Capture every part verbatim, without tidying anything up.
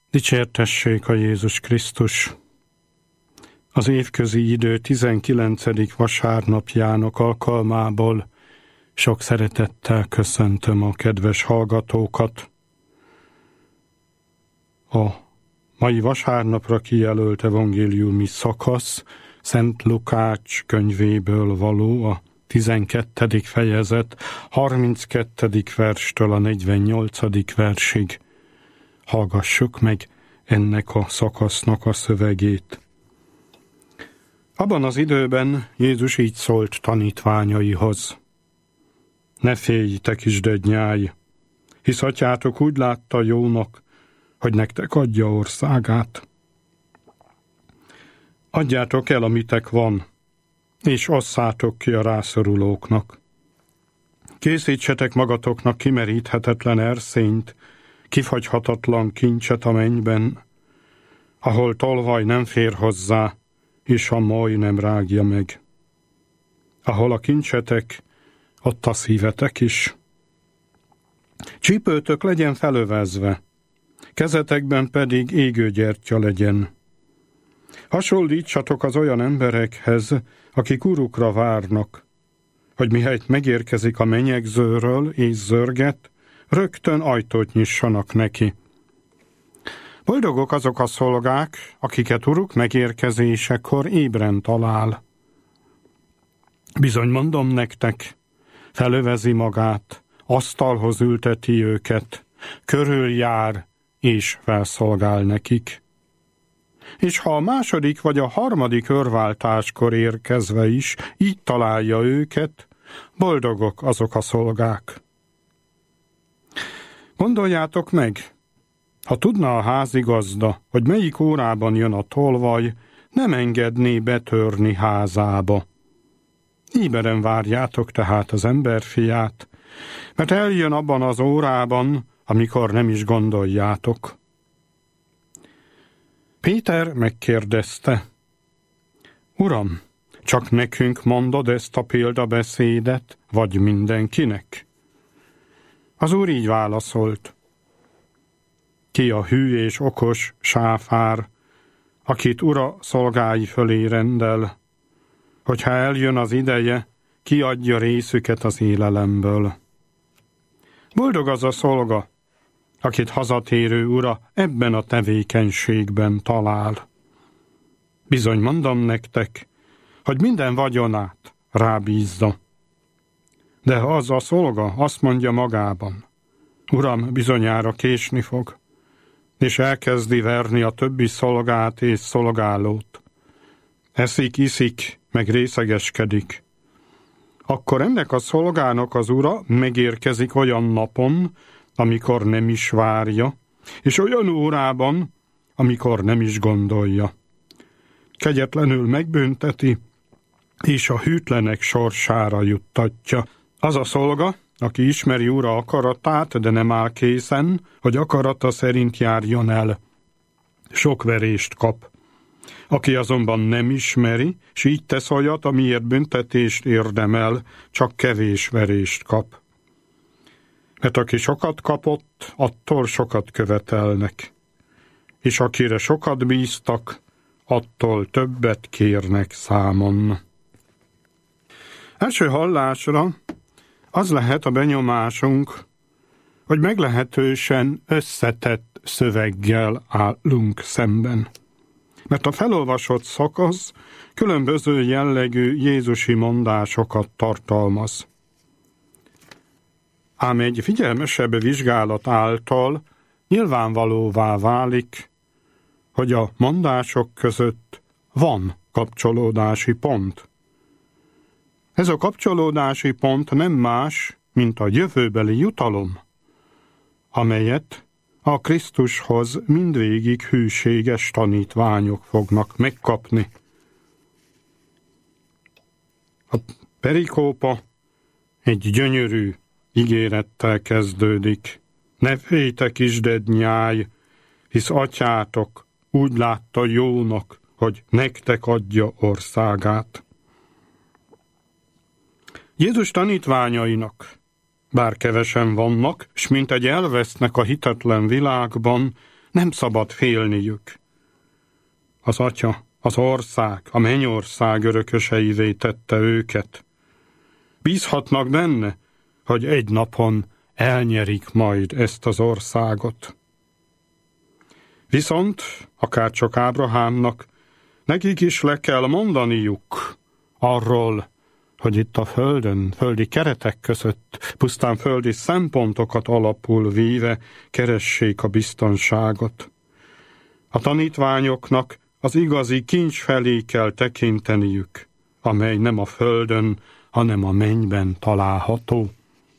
Dicsértessék a Jézus Krisztus! Az évközi idő tizenkilencedik vasárnapjának alkalmából sok szeretettel köszöntöm a kedves hallgatókat. A mai vasárnapra kijelölt evangéliumi szakasz Szent Lukács könyvéből való, a tizenkettedik fejezet harminckettedik verstől a negyvennyolcadik versig. Hallgassuk meg ennek a szakasznak a szövegét. Abban az időben Jézus így szólt tanítványaihoz: Ne féljitek, isdednyáj, hisz atyátok úgy látta jónak, hogy nektek adja országát. Adjátok el, amitek van, és osszátok ki a rászorulóknak. Készítsetek magatoknak kimeríthetetlen erszényt, kifagyhatatlan kincset a mennyben, ahol tolvaj nem fér hozzá, és a moly nem rágja meg. Ahol a kincsetek, ott a szívetek is. Csípőtök legyen felövezve, kezetekben pedig égő gyertya legyen. Hasonlítsatok az olyan emberekhez, akik urukra várnak, hogy mihelyt megérkezik a menyegzőről és zörget, rögtön ajtót nyissanak neki. Boldogok azok a szolgák, akiket uruk megérkezésekor ébren talál. Bizony mondom nektek, felövezi magát, asztalhoz ülteti őket, körüljár és felszolgál nekik. És ha a második vagy a harmadik örváltáskor érkezve is így találja őket, boldogok azok a szolgák. Gondoljátok meg, ha tudna a házigazda, hogy melyik órában jön a tolvaj, nem engedné betörni házába. Íberen várjátok tehát az emberfiát, mert eljön abban az órában, amikor nem is gondoljátok. Péter megkérdezte: Uram, csak nekünk mondod ezt a példabeszédet, vagy mindenkinek? Az Úr így válaszolt: Ki a hű és okos sáfár, akit ura szolgái fölé rendel, hogyha eljön az ideje, kiadja részüket az élelemből. Boldog az a szolga, akit hazatérő ura ebben a tevékenységben talál. Bizony mondom nektek, hogy minden vagyonát rábízza. De ha az a szolga azt mondja magában: Uram, bizonyára késni fog, és elkezdi verni a többi szolgát és szolgálót, eszik, iszik, meg részegeskedik, akkor ennek a szolgának az ura megérkezik olyan napon, amikor nem is várja, és olyan órában, amikor nem is gondolja. Kegyetlenül megbünteti, és a hűtlenek sorsára juttatja. Az a szolga, aki ismeri ura akaratát, de nem áll készen, hogy akarata szerint járjon el, sok verést kap. Aki azonban nem ismeri, s így tesz olyat, amiért büntetést érdemel, csak kevés verést kap. Mert aki sokat kapott, attól sokat követelnek, és akire sokat bíztak, attól többet kérnek számon. Első hallásra az lehet a benyomásunk, hogy meglehetősen összetett szöveggel állunk szemben. Mert a felolvasott szakasz különböző jellegű jézusi mondásokat tartalmaz. Ám egy figyelmesebb vizsgálat által nyilvánvalóvá válik, hogy a mondások között van kapcsolódási pont. Ez a kapcsolódási pont nem más, mint a jövőbeli jutalom, amelyet a Krisztushoz mindvégig hűséges tanítványok fognak megkapni. A perikópa egy gyönyörű ígérettel kezdődik. Ne féljetek, isdednyáj, hisz atyátok úgy látta jónak, hogy nektek adja országát. Jézus tanítványainak, bár kevesen vannak, s mintegy elvesznek a hitetlen világban, nem szabad félniük. Az Atya, az ország, a mennyország örököseivé tette őket. Bízhatnak benne, hogy egy napon elnyerik majd ezt az országot. Viszont, akárcsak Ábrahámnak, nekik is le kell mondaniuk arról, hogy itt a földön, földi keretek között, pusztán földi szempontokat alapul véve keressék a biztonságot. A tanítványoknak az igazi kincs felé kell tekinteniük, amely nem a földön, hanem a mennyben található.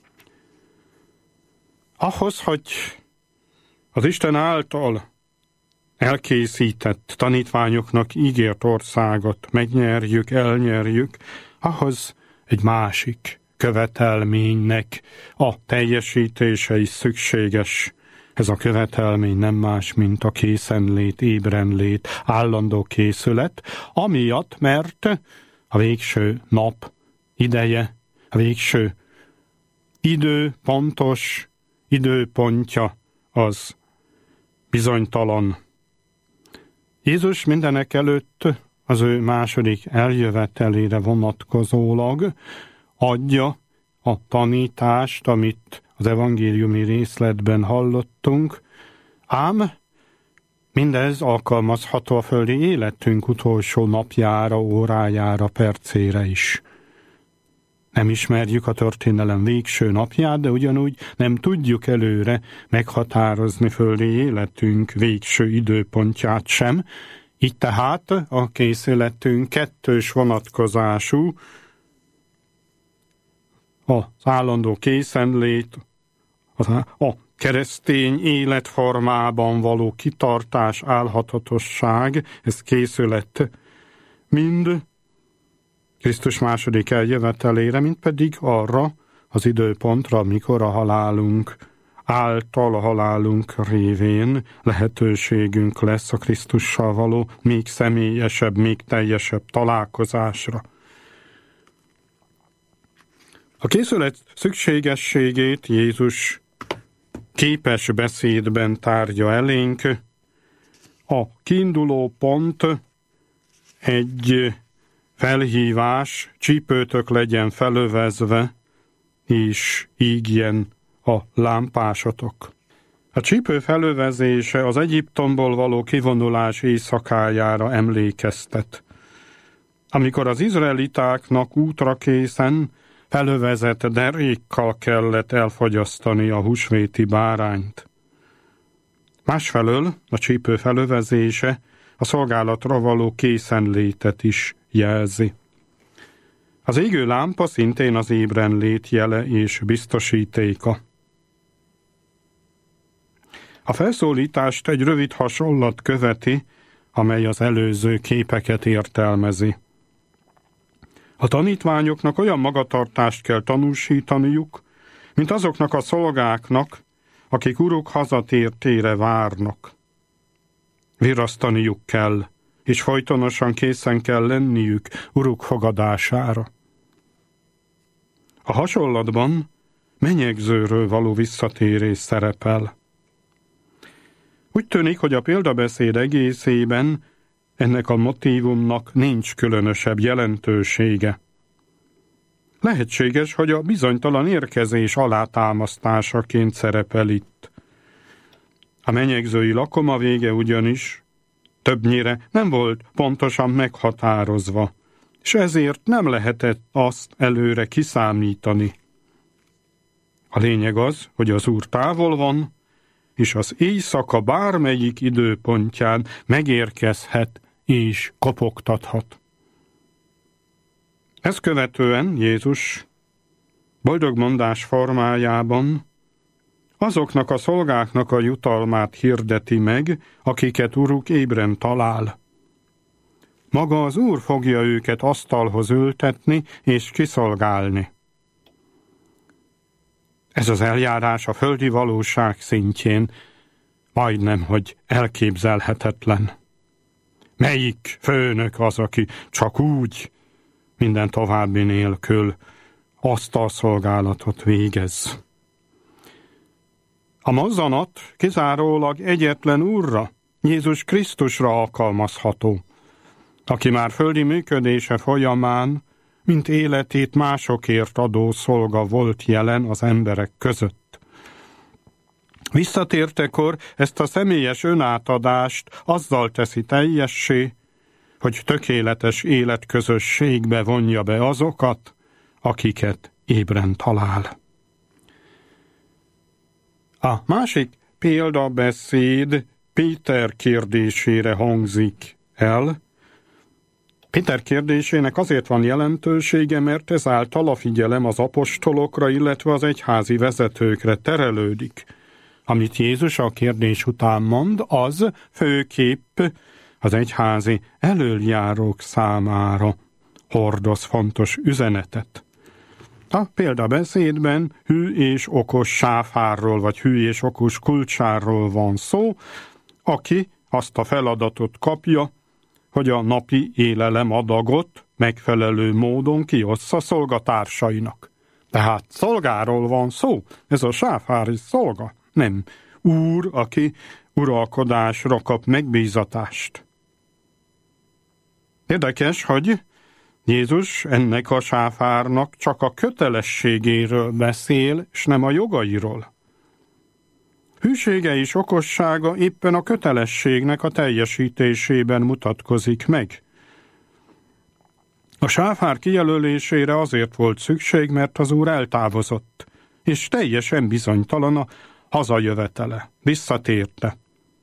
Ahhoz, hogy az Isten által elkészített tanítványoknak ígért országot megnyerjük, elnyerjük, ahhoz egy másik követelménynek a teljesítése is szükséges. Ez a követelmény nem más, mint a készenlét, ébrenlét, állandó készület, amiatt, mert a végső nap ideje, a végső idő pontos időpontja az bizonytalan. Jézus mindenek előtt az ő második eljövetelére vonatkozólag adja a tanítást, amit az evangéliumi részletben hallottunk, ám mindez alkalmazható a földi életünk utolsó napjára, órájára, percére is. Nem ismerjük a történelem végső napját, de ugyanúgy nem tudjuk előre meghatározni földi életünk végső időpontját sem. Így tehát a készületünk kettős vonatkozású, az állandó készenlét, a keresztény életformában való kitartás, álhatatosság, ez készület mind Krisztus második eljövetelére, mint pedig arra az időpontra, amikor a halálunk által, a halálunk révén lehetőségünk lesz a Krisztussal való még személyesebb, még teljesebb találkozásra. A készület szükségességét Jézus képes beszédben tárja elénk. A kiinduló pont egy felhívás, csípőtök legyen felövezve, és ígjen a lámpásatok. A csípő felövezése az Egyiptomból való kivonulás éjszakájára emlékeztet. Amikor az izraelitáknak útra készen felövezett derékkal kellett elfogyasztani a húsvéti bárányt. Másfelől a csípő felövezése a szolgálatra való készenlétet is jelzi. Az égő lámpa szintén az ébrenlét jele és biztosítéka. A felszólítást egy rövid hasonlat követi, amely az előző képeket értelmezi. A tanítványoknak olyan magatartást kell tanúsítaniuk, mint azoknak a szolgáknak, akik uruk hazatértére várnak. Virasztaniuk kell, és folytonosan készen kell lenniük uruk fogadására. A hasonlatban menyegzőről való visszatérés szerepel. Úgy tűnik, hogy a példabeszéd egészében ennek a motívumnak nincs különösebb jelentősége. Lehetséges, hogy a bizonytalan érkezés alátámasztásaként szerepel itt. A menyegzői lakoma vége ugyanis többnyire nem volt pontosan meghatározva, és ezért nem lehetett azt előre kiszámítani. A lényeg az, hogy az Úr távol van, és az éjszaka bármelyik időpontján megérkezhet és kopogtathat. Ezt követően Jézus boldogmondás formájában azoknak a szolgáknak a jutalmát hirdeti meg, akiket uruk ébren talál. Maga az Úr fogja őket asztalhoz ültetni és kiszolgálni. Ez az eljárás a földi valóság szintjén majdnem, hogy elképzelhetetlen. Melyik főnök az, aki csak úgy, minden további nélkül asztalszolgálatot végez? A mozzanat kizárólag egyetlen Úrra, Jézus Krisztusra alkalmazható, aki már földi működése folyamán, mint életét másokért adó szolga volt jelen az emberek között. Visszatértekor ezt a személyes önátadást azzal teszi teljessé, hogy tökéletes életközösségbe vonja be azokat, akiket ébren talál. A másik példabeszéd Péter kérdésére hangzik el. Péter kérdésének azért van jelentősége, mert ezáltal a figyelem az apostolokra, illetve az egyházi vezetőkre terelődik. Amit Jézus a kérdés után mond, az főképp az egyházi elöljárók számára hordoz fontos üzenetet. A példabeszédben hű és okos sáfárról, vagy hű és okos kulcsárról van szó, aki azt a feladatot kapja, hogy a napi élelem adagot megfelelő módon kiossza szolgatársainak. Tehát szolgáról van szó, ez a sáfári szolga, nem úr, aki uralkodásra kap megbízatást. Érdekes, hogy Jézus ennek a sáfárnak csak a kötelességéről beszél, és nem a jogairól. Hűsége és okossága éppen a kötelességnek a teljesítésében mutatkozik meg. A sáfár kijelölésére azért volt szükség, mert az úr eltávozott, és teljesen bizonytalan a hazajövetele, visszatérte.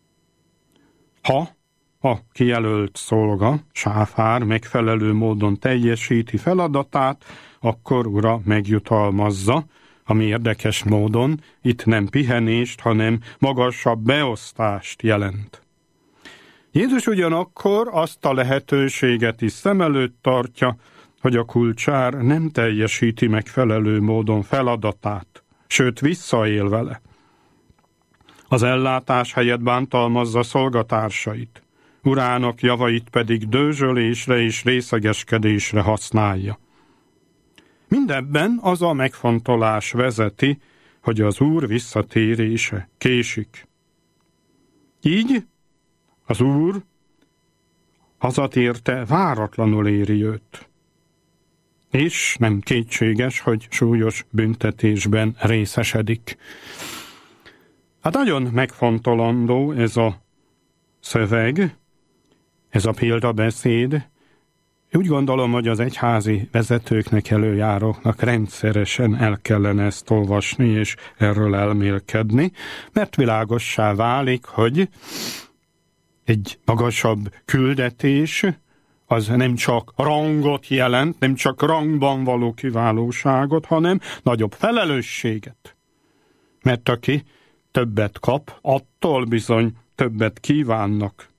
Ha a kijelölt szolga, sáfár megfelelő módon teljesíti feladatát, akkor ura megjutalmazza, ami érdekes módon itt nem pihenést, hanem magasabb beosztást jelent. Jézus ugyanakkor azt a lehetőséget is szem előtt tartja, hogy a kulcsár nem teljesíti megfelelő módon feladatát, sőt visszaél vele. Az ellátás helyett bántalmazza szolgatársait, urának javait pedig dőzsölésre és részegeskedésre használja. Mindebben az a megfontolás vezeti, hogy az úr visszatérése késik. Így az úr hazatérte váratlanul éri őt. És nem kétséges, hogy súlyos büntetésben részesedik. Hát nagyon megfontolandó ez a szöveg, ez a példabeszéd. Úgy gondolom, hogy az egyházi vezetőknek, előjáróknak rendszeresen el kellene ezt olvasni és erről elmélkedni, mert világossá válik, hogy egy magasabb küldetés az nem csak rangot jelent, nem csak rangban való kiválóságot, hanem nagyobb felelősséget. Mert aki többet kap, attól bizony többet kívánnak.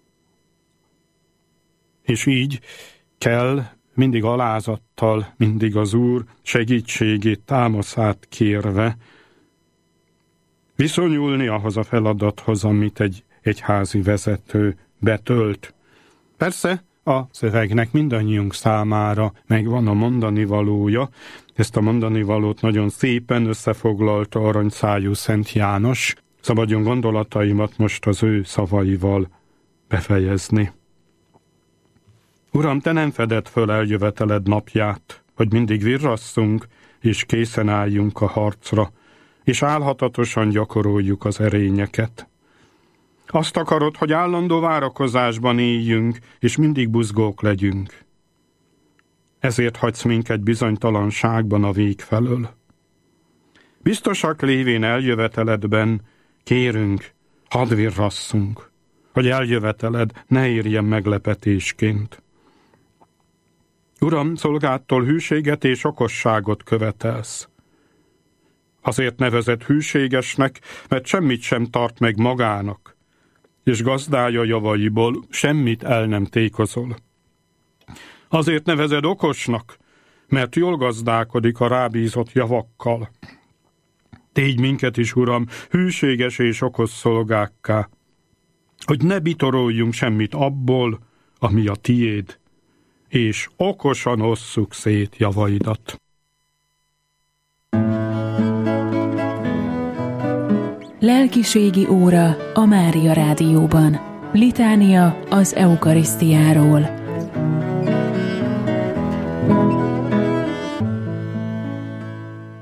És így kell mindig alázattal, mindig az Úr segítségét, támaszát kérve viszonyulni ahhoz a feladathoz, amit egy egyházi vezető betölt. Persze a szövegnek mindannyiunk számára megvan a mondani valója, ezt a mondani valót nagyon szépen összefoglalta aranyszájú Szent János. Szabadjon gondolataimat most az ő szavaival befejezni. Uram, te nem feded föl eljöveteled napját, hogy mindig virrasszunk, és készen álljunk a harcra, és álhatatosan gyakoroljuk az erényeket. Azt akarod, hogy állandó várakozásban éljünk, és mindig buzgók legyünk. Ezért hagysz minket bizonytalanságban a vég felől. Biztosak lévén eljöveteledben kérünk, hadd virrasszunk, hogy eljöveteled ne érjen meglepetésként. Uram, szolgádtól hűséget és okosságot követelsz. Azért nevezett hűségesnek, mert semmit sem tart meg magának, és gazdája javaiból semmit el nem tékozol. Azért nevezed okosnak, mert jól gazdálkodik a rábízott javakkal. Tégy minket is, Uram, hűséges és okos szolgákká, hogy ne bitoroljunk semmit abból, ami a tiéd, és okosan osszuk szét javaidat. Lelkiségi óra a Mária Rádióban. Litánia az eukarisztiáról.